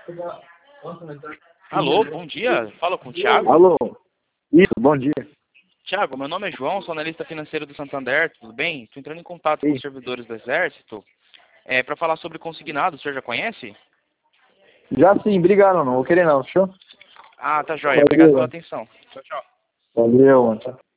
Alô, bom dia. Fala com o Thiago. Alô, isso, bom dia. Thiago, meu nome é João, sou analista financeiro do Santander, tudo bem? Estou entrando em contato com os servidores do Exército para falar sobre consignado, o senhor já conhece? Já sim, obrigado, não vou querer não, fechou? Ah, tá joia. Obrigado pela Valeu, atenção. Tchau, tchau. valeu, mano.